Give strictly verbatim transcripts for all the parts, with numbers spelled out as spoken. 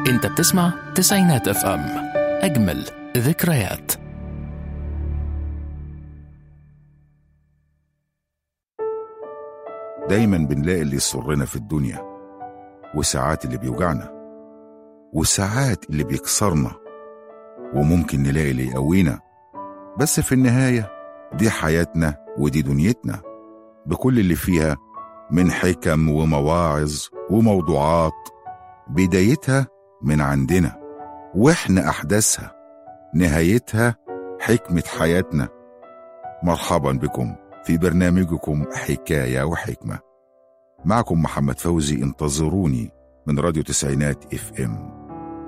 انت بتسمع تسعينات اف ام، اجمل ذكريات. دايما بنلاقي اللي يسرنا في الدنيا، وساعات اللي بيوجعنا، وساعات اللي بيكسرنا، وممكن نلاقي اللي يقوينا. بس في النهاية دي حياتنا ودي دنيتنا، بكل اللي فيها من حكم ومواعظ وموضوعات، بدايتها من عندنا واحنا أحداثها، نهايتها حكمة حياتنا. مرحبا بكم في برنامجكم حكاية وحكمة، معكم محمد فوزي. انتظروني من راديو تسعينات اف ام.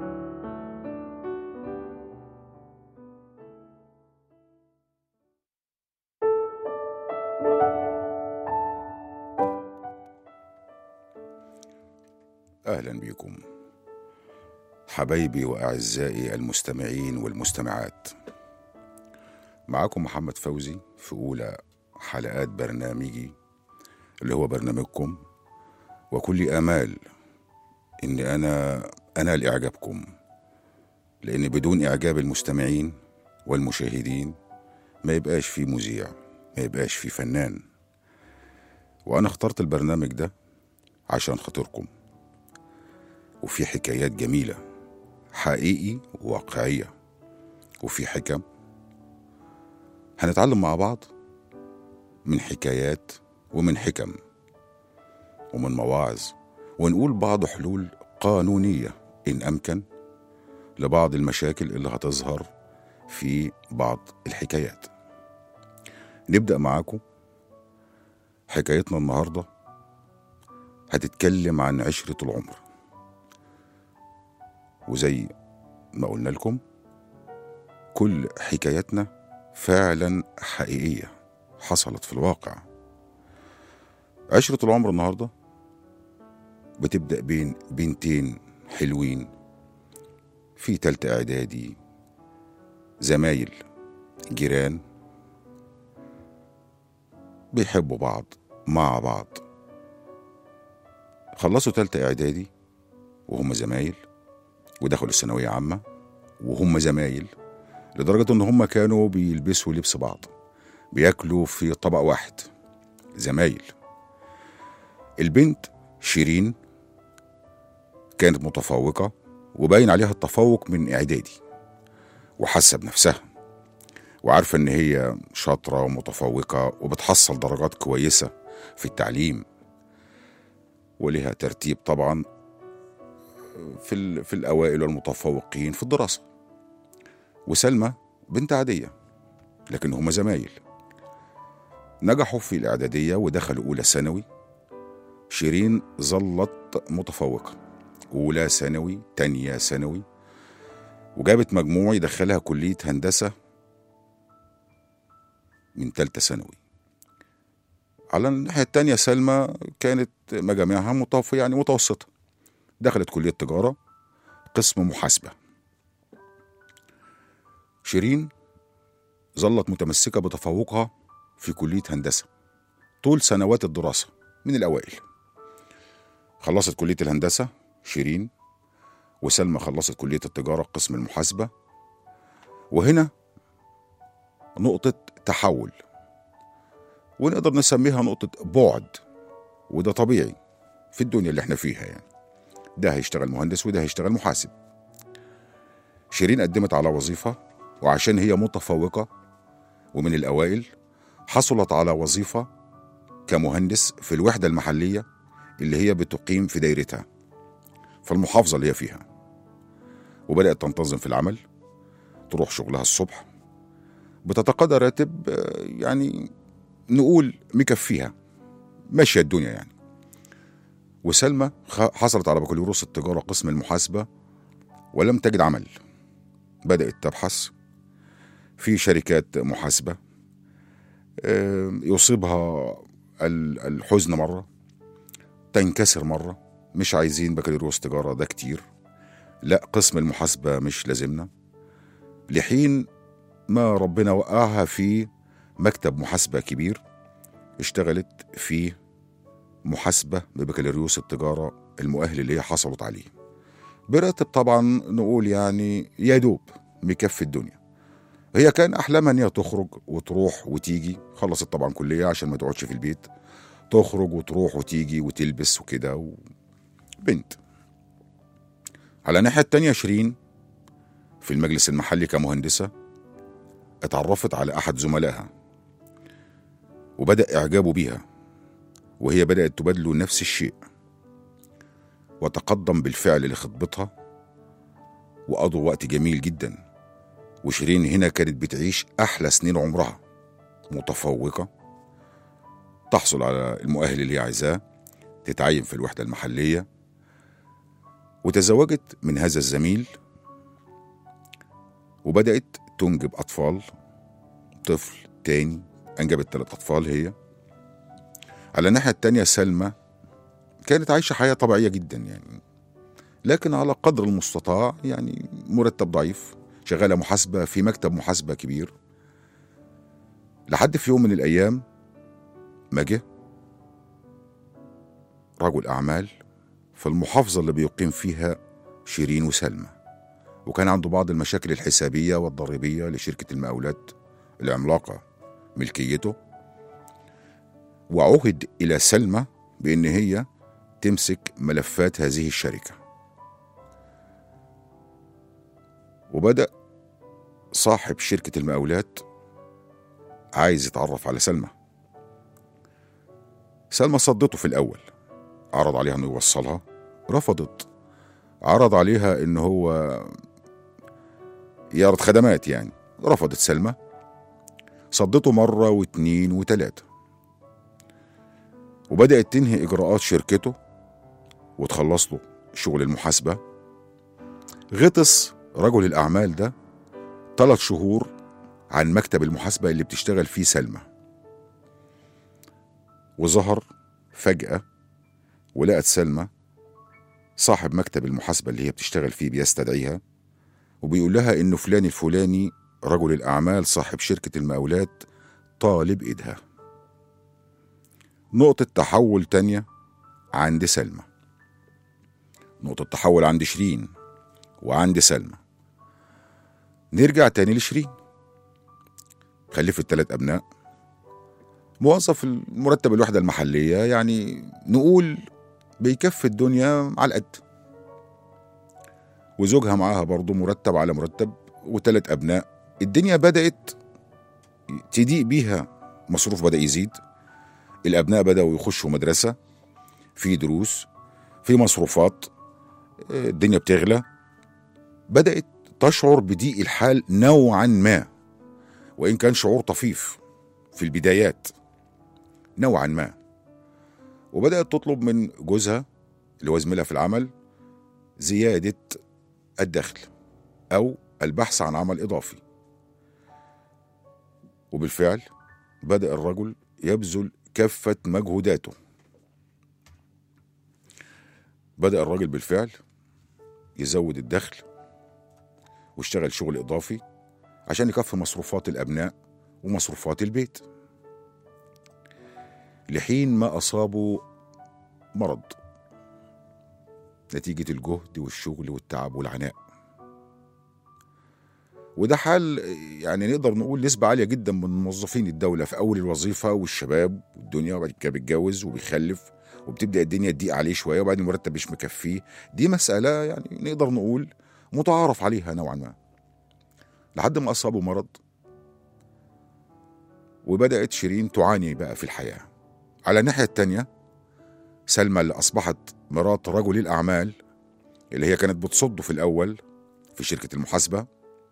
أهلا بكم حبايبي وأعزائي المستمعين والمستمعات. معكم محمد فوزي في أولى حلقات برنامجي اللي هو برنامجكم، وكل آمال إن أنا أنال إعجابكم، لأن بدون إعجاب المستمعين والمشاهدين ما يبقاش في مذيع، ما يبقاش في فنان. وأنا اخترت البرنامج ده عشان خاطركم، وفي حكايات جميلة حقيقي وواقعية، وفي حكم هنتعلم مع بعض من حكايات ومن حكم ومن مواعظ، ونقول بعض حلول قانونية إن أمكن لبعض المشاكل اللي هتظهر في بعض الحكايات. نبدأ معاكم. حكايتنا النهاردة هتتكلم عن عشرة العمر، وزي ما قلنا لكم كل حكاياتنا فعلا حقيقية حصلت في الواقع. عشرة العمر النهاردة بتبدأ بين بنتين حلوين في تالتة إعدادي، زمايل جيران بيحبوا بعض مع بعض. خلصوا تالتة إعدادي وهم زمايل، ودخلوا الثانوية عامة وهم زمايل، لدرجة ان هم كانوا بيلبسوا لبس بعض، بياكلوا في طبق واحد، زمايل. البنت شيرين كانت متفوقة وباين عليها التفوق من إعدادي، وحاسة بنفسها وعارفة ان هي شاطرة ومتفوقة وبتحصل درجات كويسة في التعليم، ولها ترتيب طبعا في, في الأوائل والمتفوقين في الدراسة. وسلمى بنت عادية، لكن هما زمايل. نجحوا في الإعدادية ودخلوا أولى ثانوي. شيرين ظلت متفوقة أولى ثانوي، تانية ثانوي، وجابت مجموع يدخلها كلية هندسة من تالتة ثانوي. على الناحية التانية سلمى كانت مجامعها متوسطة، يعني متوسطة، دخلت كلية تجارة قسم محاسبة. شيرين ظلت متمسكة بتفوقها في كلية هندسة طول سنوات الدراسة من الأوائل. خلصت كلية الهندسة شيرين، وسلمى خلصت كلية التجارة قسم المحاسبة. وهنا نقطة تحول، ونقدر نسميها نقطة بعد، وده طبيعي في الدنيا اللي احنا فيها. يعني ده هيشتغل مهندس وده هيشتغل محاسب. شيرين قدمت على وظيفة، وعشان هي متفوقة ومن الأوائل حصلت على وظيفة كمهندس في الوحدة المحلية اللي هي بتقيم في دايرتها في المحافظة اللي هي فيها. وبدأت تنتظم في العمل، تروح شغلها الصبح، بتتقاضى راتب يعني نقول مكفيها، ماشية الدنيا يعني. وسلمى حصلت على بكالوريوس التجارة قسم المحاسبة ولم تجد عمل. بدأت تبحث في شركات محاسبة، يصيبها الحزن مرة، تنكسر مرة، مش عايزين بكالوريوس تجارة ده كتير، لا قسم المحاسبة مش لازمنا، لحين ما ربنا وقعها في مكتب محاسبة كبير، اشتغلت في محاسبة ببكالوريوس التجارة المؤهل اللي هي حصلت عليه. براتب طبعا نقول يعني يا دوب مكفي الدنيا. هي كان أحلامها إن هي تخرج وتروح وتيجي، خلصت طبعا كلية عشان ما تقعدش في البيت، تخرج وتروح وتيجي وتلبس وكده و... بنت. على الناحية التانية شيرين في المجلس المحلي كمهندسة اتعرفت على أحد زملائها وبدأ إعجابه بيها، وهي بدأت تبادله نفس الشيء، وتقدم بالفعل لخطبتها وقضوا وقت جميل جدا. وشيرين هنا كانت بتعيش أحلى سنين عمرها، متفوقة، تحصل على المؤهل اللي هي عايزاه، تتعين في الوحدة المحلية، وتزوجت من هذا الزميل وبدأت تنجب أطفال، طفل تاني، أنجبت ثلاث أطفال هي. على الناحية التانية سلمى كانت عايشة حياة طبيعية جدا يعني، لكن على قدر المستطاع، يعني مرتب ضعيف، شغالة محاسبة في مكتب محاسبة كبير. لحد في يوم من الأيام ما جه رجل أعمال في المحافظة اللي بيقيم فيها شيرين وسلمى، وكان عنده بعض المشاكل الحسابية والضريبية لشركة المقاولات العملاقة ملكيته، وعهد إلى سلمى بأن هي تمسك ملفات هذه الشركة. وبدأ صاحب شركة المقاولات عايز يتعرف على سلمى. سلمى صدته في الأول، عرض عليها أنه يوصلها، رفضت. عرض عليها أنه هو يعرض خدمات يعني، رفضت سلمى. صدته مرة واتنين وتلاتة، وبدأت تنهي إجراءات شركته وتخلص له شغل المحاسبة. غطس رجل الأعمال ده ثلاث شهور عن مكتب المحاسبة اللي بتشتغل فيه سلمى، وظهر فجأة ولقت سلمى صاحب مكتب المحاسبة اللي هي بتشتغل فيه بيستدعيها وبيقول لها إنه فلان الفلاني رجل الأعمال صاحب شركة المقاولات طالب إيدها. نقطة تحول تانية عند سلمى، نقطة تحول عند شيرين وعند سلمى. نرجع تاني لشيرين، خلفت ثلاث أبناء، موظف المرتب الوحدة المحلية، يعني نقول بيكفي الدنيا على القد. وزوجها معاها برضو مرتب على مرتب وثلاث أبناء. الدنيا بدأت تضيق بيها، مصروف بدأ يزيد، الأبناء بدأوا يخشوا مدرسة، في دروس، في مصروفات، الدنيا بتغلى. بدأت تشعر بضيق الحال نوعا ما، وإن كان شعور طفيف في البدايات نوعا ما. وبدأت تطلب من جوزها اللي هو زميلها في العمل زيادة الدخل أو البحث عن عمل إضافي. وبالفعل بدأ الرجل يبذل كافة مجهوداته. بدأ الراجل بالفعل يزود الدخل واشتغل شغل إضافي عشان يكفي مصروفات الأبناء ومصروفات البيت، لحين ما أصابه مرض نتيجة الجهد والشغل والتعب والعناء. وده حال يعني نقدر نقول نسبة عالية جدا من موظفين الدولة في أول الوظيفة والشباب والدنيا، وبعد كده بيتجوز وبيخلف وبتبدأ الدنيا تضيق عليه شوية، وبعدين المرتب مش مكفيه. دي مسألة يعني نقدر نقول متعارف عليها نوعا ما، لحد ما أصابه مرض. وبدأت شيرين تعاني بقى في الحياة. على الناحية التانية سلمى اللي أصبحت مرات رجل الأعمال اللي هي كانت بتصده في الأول في شركة المحاسبة،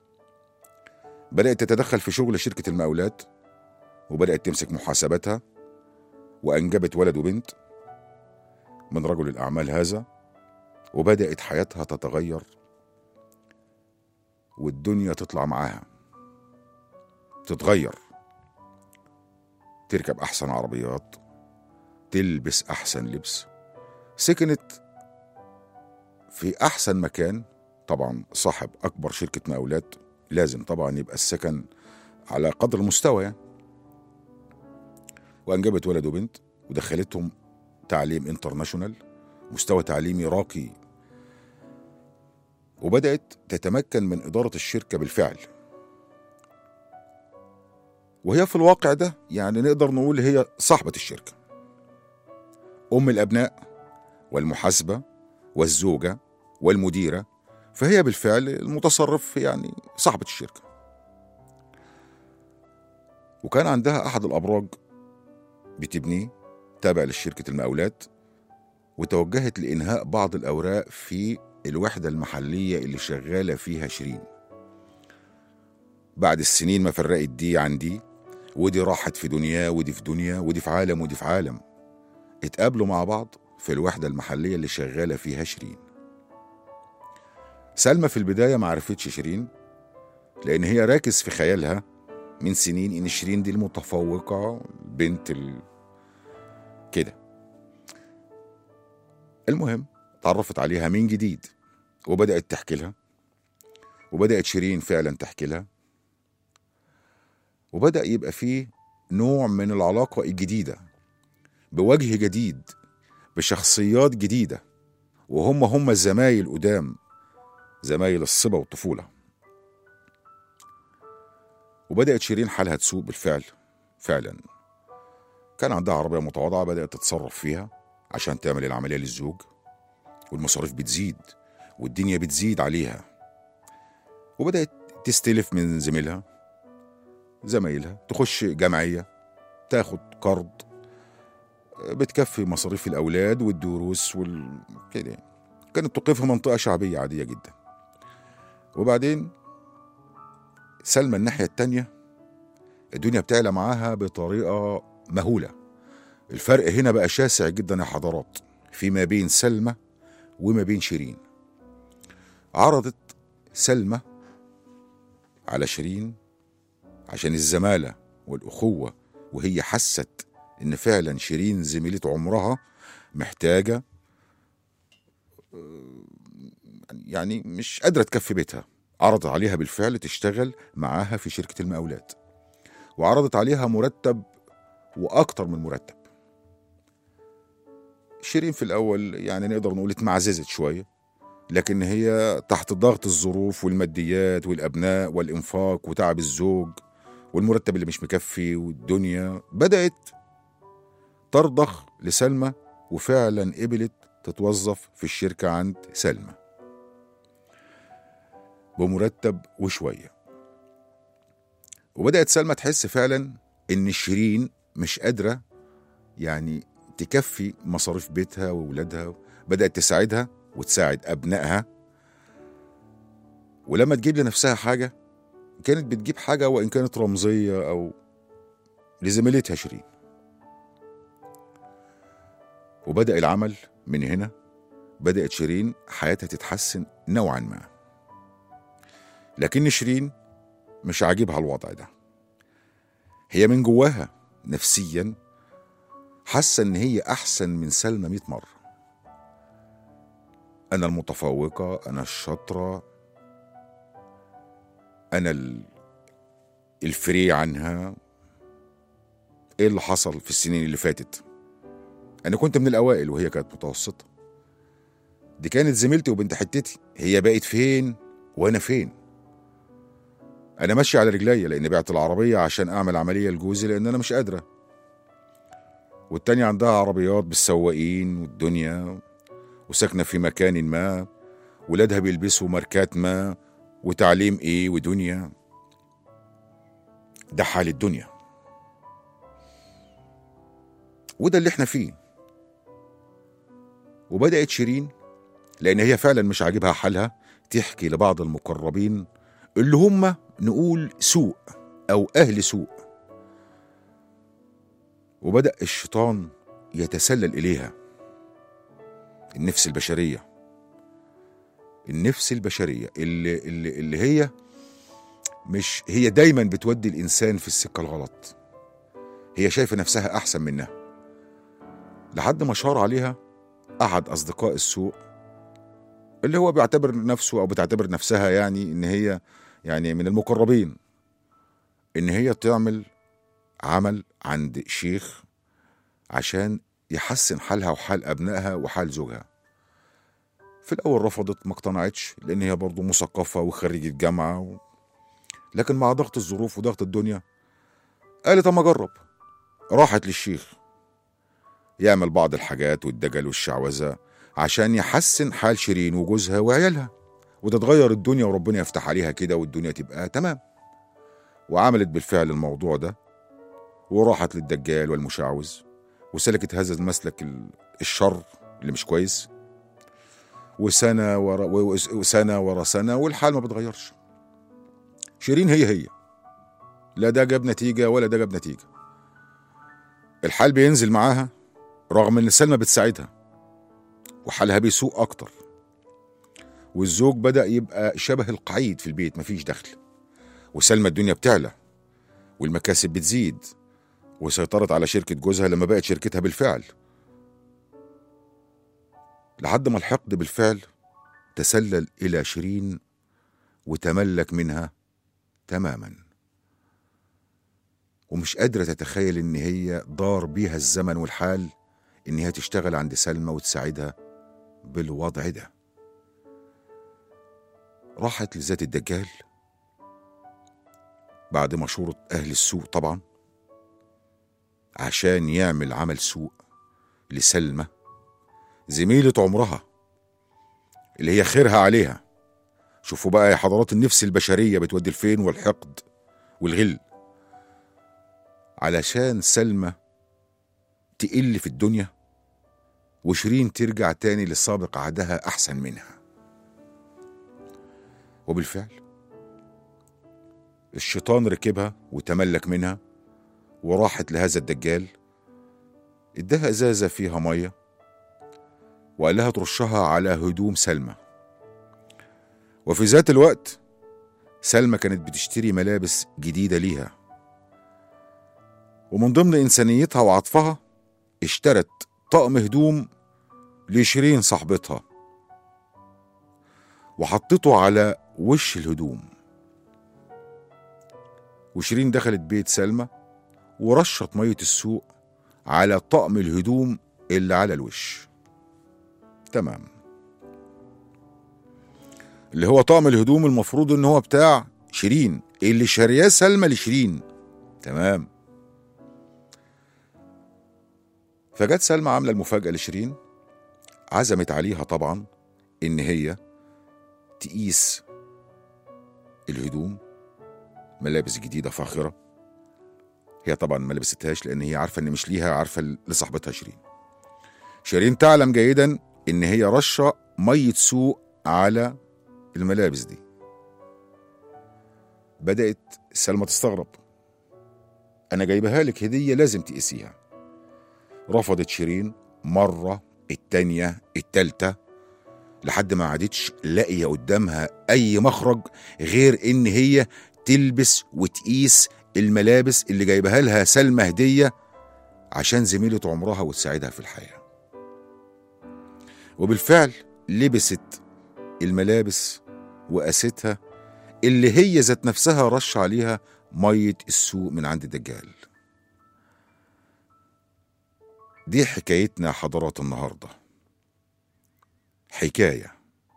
بدأت تتدخل في شغل شركة المقاولات وبدأت تمسك محاسبتها، وأنجبت ولد وبنت من رجل الأعمال هذا. وبدأت حياتها تتغير والدنيا تطلع معاها، تتغير، تركب أحسن عربيات، تلبس أحسن لبس، سكنت في أحسن مكان. طبعا صاحب أكبر شركة مقاولات لازم طبعا يبقى السكن على قدر المستوى يعني. وأنجبت ولد وبنت ودخلتهم تعليم انترناشونال، مستوى تعليمي راقي وبدأت تتمكن من إدارة الشركة بالفعل. وهي في الواقع ده يعني نقدر نقول هي صاحبة الشركة، أم الأبناء والمحاسبة والزوجة والمديرة، فهي بالفعل المتصرف يعني صاحبة الشركة. وكان عندها أحد الأبراج بتبنيه تابع لشركة المقاولات، وتوجهت لإنهاء بعض الأوراق في الوحدة المحلية اللي شغالة فيها شيرين. بعد السنين ما فرقت دي عن دي، ودي راحت في دنيا ودي في دنيا، ودي في عالم ودي في عالم، اتقابلوا مع بعض في الوحدة المحلية اللي شغالة فيها شيرين. سلمى في البداية ما عرفتش شيرين، لأن هي راكز في خيالها من سنين إن شيرين دي المتفوقة بنت ال... كده. المهم تعرفت عليها من جديد وبدأت تحكي لها، وبدأت شيرين فعلا تحكي لها، وبدأ يبقى فيه نوع من العلاقة الجديدة بوجه جديد بشخصيات جديدة، وهم هم الزمايل قدام، زمايل الصبا والطفولة. وبدأت شيرين حالها تسوء بالفعل. فعلا كان عندها عربية متواضعة بدأت تتصرف فيها عشان تعمل العملية للزوج، والمصاريف بتزيد والدنيا بتزيد عليها، وبدأت تستلف من زميلها زمايلها، تخش جمعية، تاخد قرض بتكفي مصاريف الأولاد والدروس والكده. كانت تقيم في منطقة شعبية عادية جدا. وبعدين سلمى الناحية التانية الدنيا بتعلى معاها بطريقة مهولة. الفرق هنا بقى شاسع جدا يا حضرات فيما بين سلمى وما بين شيرين. عرضت سلمى على شيرين عشان الزمالة والأخوة، وهي حست إن فعلا شيرين زميلة عمرها محتاجة، يعني مش قادرة تكفي بيتها. عرضت عليها بالفعل تشتغل معاها في شركة المقاولات، وعرضت عليها مرتب وأكتر من مرتب. شيرين في الأول يعني نقدر نقول اتمعززت شوية، لكن هي تحت ضغط الظروف والماديات والأبناء والإنفاق وتعب الزوج والمرتب اللي مش مكفي والدنيا، بدأت ترضخ لسلمى، وفعلا قبلت تتوظف في الشركة عند سلمى بمرتب وشوية. وبدأت سلمى تحس فعلا إن شيرين مش قادرة يعني تكفي مصاريف بيتها وولادها. بدأت تساعدها وتساعد أبنائها، ولما تجيب لنفسها حاجة كانت بتجيب حاجة وإن كانت رمزية أو لزميلتها شيرين. وبدأ العمل من هنا. بدأت شيرين حياتها تتحسن نوعا ما، لكن شيرين مش عاجبها الوضع ده. هي من جواها نفسيا حاسة إن هي أحسن من سلمى مئة مرة. أنا المتفوقة، أنا الشاطرة، أنا الفري عنها. إيه اللي حصل في السنين اللي فاتت؟ أنا كنت من الأوائل وهي كانت متوسطة. دي كانت زميلتي وبنت حتتي، هي بقت فين وأنا فين؟ أنا ماشي على رجلي لأن بعت العربية عشان أعمل عملية لجوزي لأن أنا مش قادرة، والتانية عندها عربيات بالسواقين والدنيا، وساكنة في مكان ما، ولادها بيلبسوا ماركات ما، وتعليم إيه ودنيا. ده حال الدنيا، وده اللي احنا فيه. وبدأت شيرين لأن هي فعلا مش عاجبها حالها تحكي لبعض المقربين اللي هم نقول سوء أو أهل سوء، وبدأ الشيطان يتسلل إليها. النفس البشرية النفس البشرية اللي, اللي, اللي هي مش هي دايما بتودي الإنسان في السكة الغلط. هي شايفة نفسها أحسن منها، لحد ما شار عليها أحد أصدقاء السوء اللي هو بيعتبر نفسه أو بتعتبر نفسها يعني إن هي يعني من المقربين، إن هي تعمل عمل عند شيخ عشان يحسن حالها وحال أبنائها وحال زوجها. في الأول رفضت، ما اقتنعتش، لأن هي برضو مثقفة وخريجة جامعة و... لكن مع ضغط الظروف وضغط الدنيا قالت أما أجرب. راحت للشيخ يعمل بعض الحاجات والدجل والشعوذة عشان يحسن حال شيرين وجوزها وعيالها، وتتغير الدنيا وربنا يفتح عليها كده والدنيا تبقى تمام. وعملت بالفعل الموضوع ده، وراحت للدجال والمشعوذ وسلكت هذا المسلك الشر اللي مش كويس، وسنة ورا وسنة ورا سنة والحال ما بتغيرش. شيرين هي هي، لا ده جاب نتيجة ولا ده جاب نتيجة. الحال بينزل معاها رغم ان سلمى بتساعدها، وحالها بيسوء اكتر، والزوج بدأ يبقى شبه القعيد في البيت، مفيش دخل، وسلمى الدنيا بتعلى والمكاسب بتزيد، وسيطرت على شركة جوزها لما بقت شركتها بالفعل، لحد ما الحقد بالفعل تسلل إلى شيرين وتملك منها تماما، ومش قادرة تتخيل إن هي دار بيها الزمن والحال إن هي تشتغل عند سلمى وتساعدها بالوضع ده. راحت لذات الدجال بعد مشورة أهل السوء طبعا، عشان يعمل عمل سوء لسلمى زميلة عمرها اللي هي خيرها عليها. شوفوا بقى يا حضرات النفس البشرية بتودي الفين، والحقد والغل، علشان سلمى تقل في الدنيا وشيرين ترجع تاني لسابق عهدها أحسن منها. وبالفعل الشيطان ركبها وتملك منها، وراحت لهذا الدجال اداها ازازه فيها ميه وقال لها ترشها على هدوم سلمى. وفي ذات الوقت سلمى كانت بتشتري ملابس جديده ليها، ومن ضمن انسانيتها وعطفها اشترت طقم هدوم لشيرين صاحبتها وحطته على وش الهدوم. وشيرين دخلت بيت سلمى ورشت مية السوق على طقم الهدوم اللي على الوش. تمام، اللي هو طقم الهدوم المفروض ان هو بتاع شيرين، اللي شارياه سلمى لشيرين. تمام. فجت سلمى عامله المفاجأة لشيرين، عزمت عليها طبعا ان هي تقيس الهدوم، ملابس جديدة فاخرة. هي طبعا ما لبستهاش لان هي عارفة ان مش ليها، عارفة لصاحبتها شيرين. شيرين تعلم جيدا ان هي رشة مية سوق على الملابس دي. بدأت سلمى تستغرب، انا جايبها لك هدية لازم تقيسيها. رفضت شيرين مرة، التانية، التالتة، لحد ما عادتش لاقيه قدامها اي مخرج غير ان هي تلبس وتقيس الملابس اللي جايبها لها سلمى هديه عشان زميله عمرها وتساعدها في الحياه. وبالفعل لبست الملابس وقاستها اللي هي ذات نفسها رش عليها ميه السوق من عند الدجال. دي حكايتنا حضرات النهارده، حكاية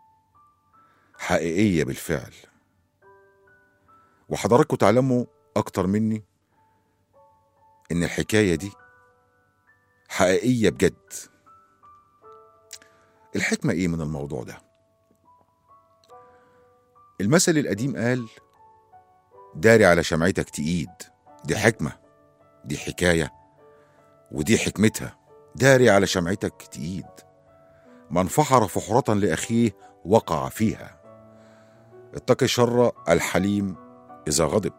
حقيقية بالفعل، وحضراتكم تعلموا أكتر مني إن الحكاية دي حقيقية بجد. الحكمة إيه من الموضوع ده؟ المثل القديم قال داري على شمعتك تقيد. دي حكمة، دي حكاية، ودي حكمتها. داري على شمعتك تقيد، من فحر فحرة لأخيه وقع فيها، اتقي شر الحليم إذا غضب.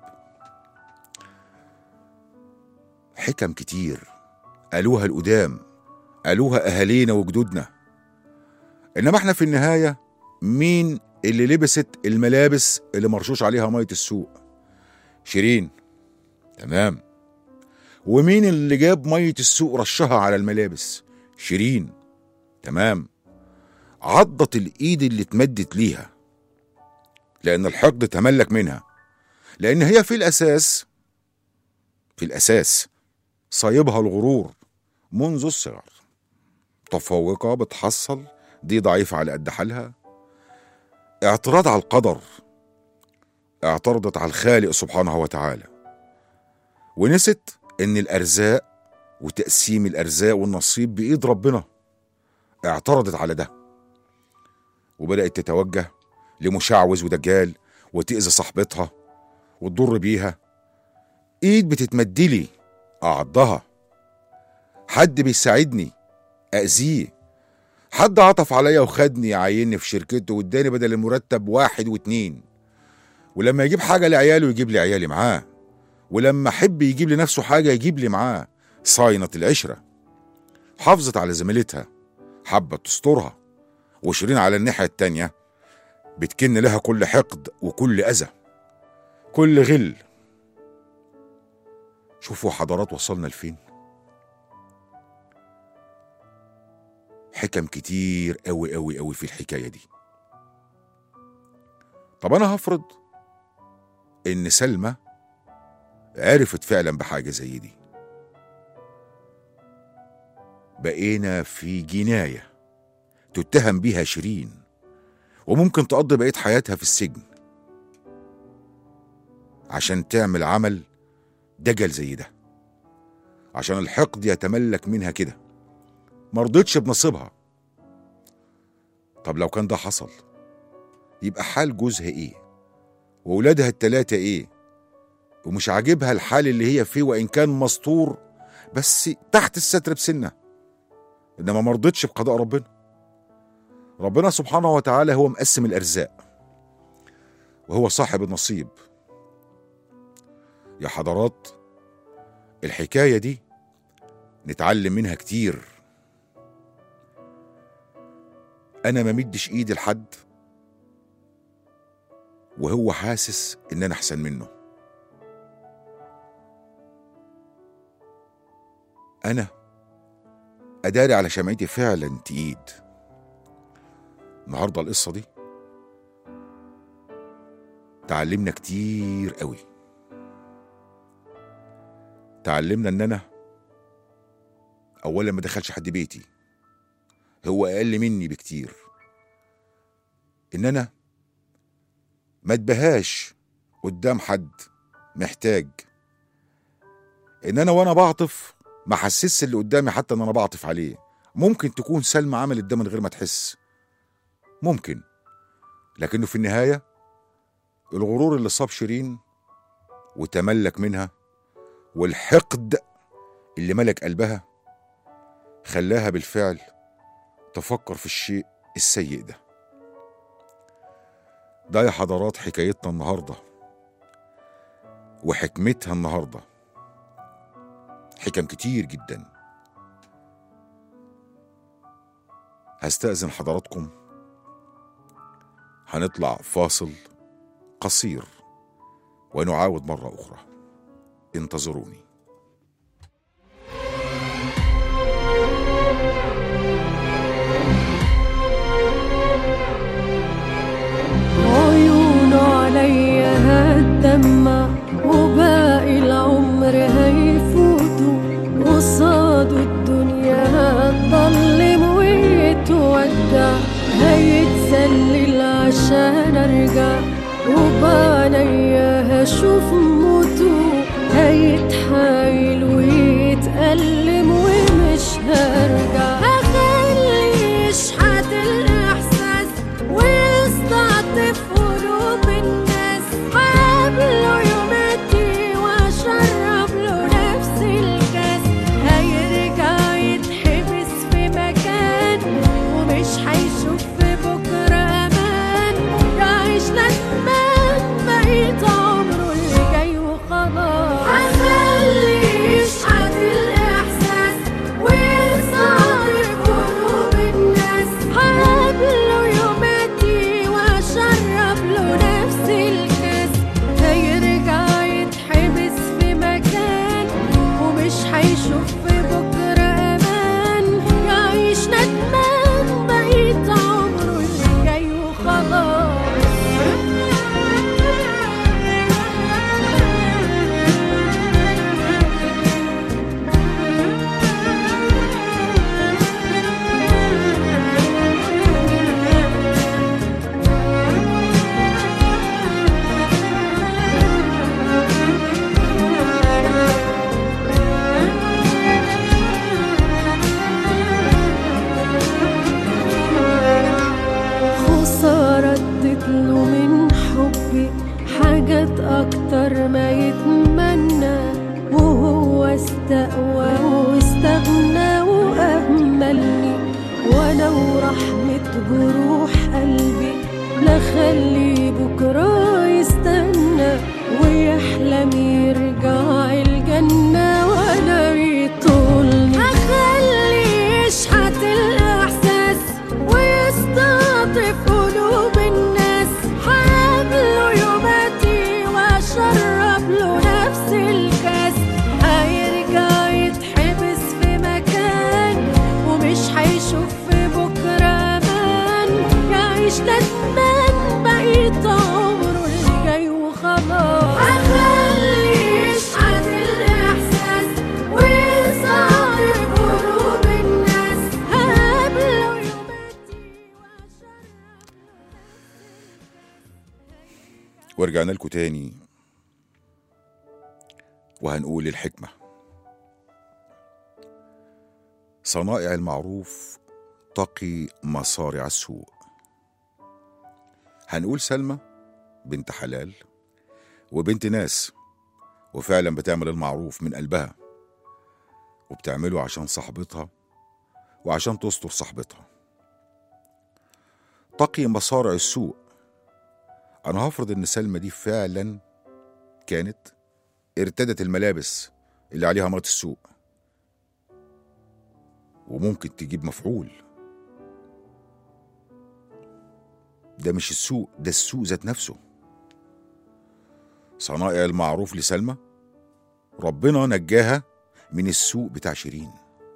حكم كتير قالوها القدام، قالوها أهالينا وجدودنا، إنما احنا في النهاية مين اللي لبست الملابس اللي مرشوش عليها مية السوق؟ شيرين. تمام. ومين اللي جاب مية السوق رشها على الملابس؟ شيرين. تمام. عضت الايد اللي اتمدت ليها لان الحقد تملك منها، لان هي في الاساس في الاساس صايبها الغرور منذ الصغر، متفوقه بتحصل دي ضعيفة على قد حالها. اعتراض على القدر، اعترضت على الخالق سبحانه وتعالى، ونست ان الارزاق وتقسيم الارزاق والنصيب بايد ربنا. اعترضت على ده وبدأت تتوجه لمشعوذ ودجال وتأذي صاحبتها وتضر بيها. ايد بتتمدلي اعضها، حد بيساعدني اذيه، حد عطف عليا وخدني يعيني في شركته واداني بدل المرتب واحد واتنين، ولما يجيب حاجه لعياله يجيب لي عيالي معاه، ولما احب يجيب لنفسه حاجه يجيب لي معاه. صاينه العشره، حافظت على زميلتها، حبت تسترها، وشيرين على الناحيه التانيه بتكن لها كل حقد وكل اذى، كل غل. شوفوا حضرات وصلنا لفين. حكم كتير قوي قوي قوي في الحكايه دي. طب انا هفرض ان سلمى عرفت فعلا بحاجه زي دي، بقينا في جنايه تتهم بيها شيرين، وممكن تقضي بقيه حياتها في السجن عشان تعمل عمل دجل زي ده، عشان الحقد يتملك منها كده، مرضتش بنصيبها. طب لو كان ده حصل يبقى حال جوزها ايه وولادها التلاتة ايه؟ ومش عاجبها الحال اللي هي فيه وان كان مستور بس تحت الستر بسنة، انما مرضتش بقضاء ربنا. ربنا سبحانه وتعالى هو مقسم الارزاق وهو صاحب النصيب. يا حضرات الحكاية دي نتعلم منها كتير. انا ما مدش ايدي لحد وهو حاسس ان انا احسن منه. انا اداري على شمعتي فعلا تقيد. النهارده القصه دي تعلمنا كتير قوي. تعلمنا ان انا اولا ما دخلش حد بيتي، هو اقل مني بكتير. ان انا ما اتبهاش قدام حد محتاج. ان انا وانا بعطف ما حسسش اللي قدامي حتى ان انا بعطف عليه. ممكن تكون سلمى عملت ده من غير ما تحس، ممكن، لكنه في النهايه الغرور اللي صاب شيرين وتملك منها والحقد اللي ملك قلبها خلاها بالفعل تفكر في الشيء السيء ده. ده يا حضرات حكايتنا النهارده وحكمتها النهارده. حكم كتير جدا. هستأذن حضراتكم، هنطلع فاصل قصير ونعاود مرة أخرى. انتظروني. عيون علي هتدمع وباقي العمر هيفوتوا، قصاده الدنيا هتضلم ويتودع، هيتسلل عشان ارجع وبعنيا هشوف موته، هيتحايل ويتألم ومش هرجع. هخلي يشحت الإحساس ويستعطف قلوب الناس، هقابله يوماتي وأشرب له نفس الكاس، هيرجع يتحبس في مكان ومش هيشوف في بكرة أمان، يعيش ندمان بقيت عمره اللي جاي وخلاص. هخلي يشحت الإحساس ويستعطف قلوب الناس، هقابله يوماتي وأشرب له نفس الكاس، هيرجع يتحبس في مكان ومش هيشوف في بكرة أمان، يعيش ندمان بقيت عمره أنا ورحمة جروح قلبي، لا خلي بكرة يستنى ويحلم يرجع الجنة ولا يطولني. أخلي يشحت الإحساس ويستعطف قلوب الناس، حابله يوماتي وأشرب له نفس الكاس. هيرجع يتحبس في مكان ومش هيشوف في بكرة أمان، يعيش ندمان بقيت عمره اللي جاي وخلاص. أخلي يشحت الإحساس ويصارف قلوب الناس، هقابله يوماتي وأشرب. ورجعنا لكم تاني وهنقول الحكمة. صنائع المعروف تقي مصارع السوء. هنقول سلمى بنت حلال وبنت ناس، وفعلا بتعمل المعروف من قلبها، وبتعمله عشان صاحبتها وعشان تستر صاحبتها. تقي مصارع السوء. أنا هفرض إن سلمى دي فعلا كانت ارتدت الملابس اللي عليها مرات السوء، وممكن تجيب مفعول. ده مش السوء، ده السوء ذات نفسه. صنائع المعروف لسلمى ربنا نجاها من السوء بتاع شيرين.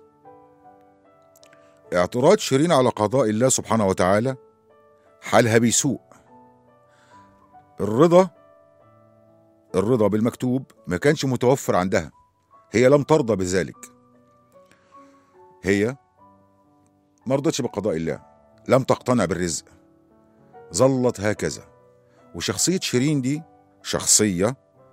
اعتراض شيرين على قضاء الله سبحانه وتعالى حالها بيسوء. الرضا الرضا بالمكتوب ما كانش متوفر عندها، هي لم ترضى بذلك. هي ما رضتش بقضاء الله، لم تقتنع بالرزق، ظلت هكذا. وشخصية شيرين دي شخصية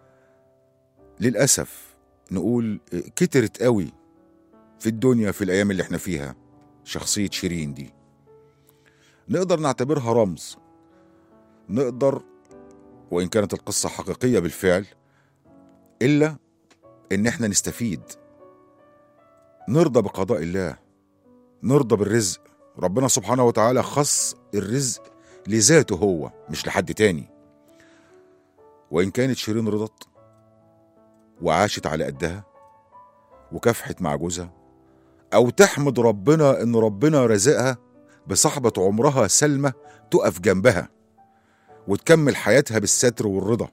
للأسف نقول كترت قوي في الدنيا في الأيام اللي احنا فيها. شخصية شيرين دي نقدر نعتبرها رمز، نقدر وإن كانت القصة حقيقية بالفعل، إلا إن احنا نستفيد، نرضى بقضاء الله، نرضى بالرزق. ربنا سبحانه وتعالى خص الرزق لذاته هو مش لحد تاني. وإن كانت شيرين رضت وعاشت على قدها وكافحت مع جوزها، أو تحمد ربنا إن ربنا رزقها بصحبة عمرها سلمى تقف جنبها وتكمل حياتها بالستر والرضا.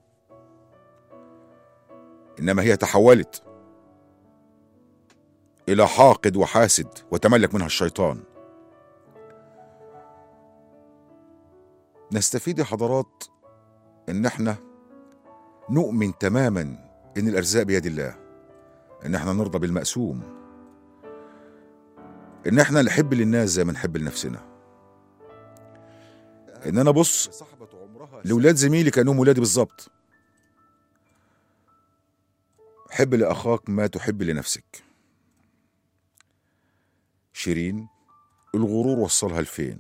إنما هي تحولت إلى حاقد وحاسد وتملك منها الشيطان. نستفيد يا حضرات إن احنا نؤمن تماما إن الأرزاق بيد الله، إن احنا نرضى بالمقسوم، إن احنا نحب للناس زي ما نحب لنفسنا. إن أنا بص لولاد زميلي كأنهم ولادي بالظبط. حب لأخاك ما تحب لنفسك. شيرين الغرور وصلها لفين؟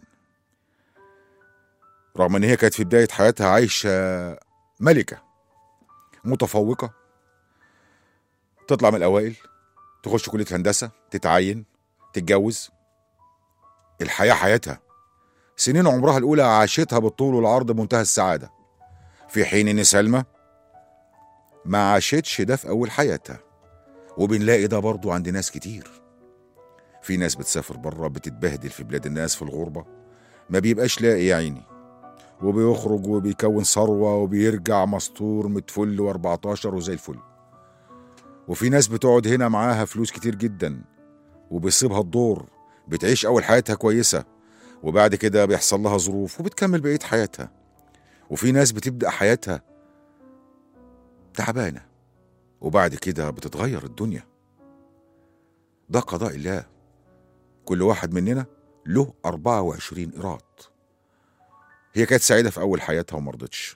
رغم ان هي كانت في بداية حياتها عايشة ملكة متفوقة، تطلع من الأوائل، تخش كلية هندسة، تتعين، تتجوز. الحياة حياتها، سنين عمرها الأولى عاشتها بالطول والعرض بمنتهى السعادة، في حين ان سلمى ما عاشتش ده في أول حياتها. وبنلاقي ده برضو عند ناس كتير. في ناس بتسافر بره، بتتبهدل في بلاد الناس في الغربة، ما بيبقاش لاقي يا عيني، وبيخرج وبيكون ثروة وبيرجع مستور متفل واربعتاشر وزي الفل. وفي ناس بتقعد هنا معاها فلوس كتير جدا وبيصيبها الدور، بتعيش أول حياتها كويسة وبعد كده بيحصل لها ظروف وبتكمل بقية حياتها. وفي ناس بتبدأ حياتها تعبانة وبعد كده بتتغير الدنيا. ده قضاء الله. كل واحد مننا له أربعة وعشرين قيراط. هي كانت سعيدة في أول حياتها ومرضتش،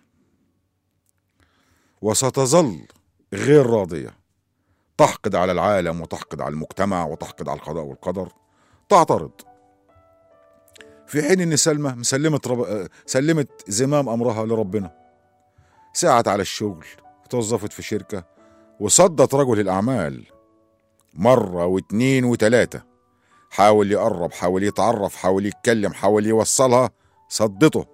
وستظل غير راضية، تحقد على العالم وتحقد على المجتمع وتحقد على القضاء والقدر، تعترض. في حين ان سلمى مسلمت رب... سلمت زمام امرها لربنا، ساعت على الشغل، توظفت في شركة، وصدت رجل الأعمال مرة واتنين وتلاتة حاول يقرب، حاول يتعرف، حاول يتكلم، حاول يوصلها، صدته،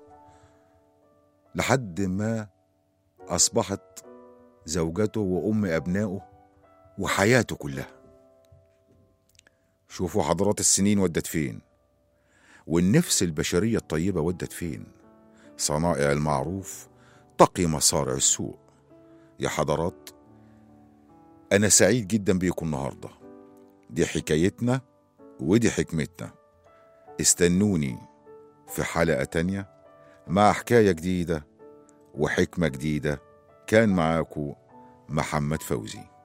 لحد ما أصبحت زوجته وأم أبنائه وحياته كلها. شوفوا حضرات السنين ودت فين، والنفس البشرية الطيبة ودت فين. صنائع المعروف تقي مصارع السوء. يا حضرات، أنا سعيد جدا بيكم النهاردة. دي حكايتنا ودي حكمتنا. استنوني في حلقة تانية مع حكاية جديدة وحكمة جديدة. كان معاكم محمد فوزي.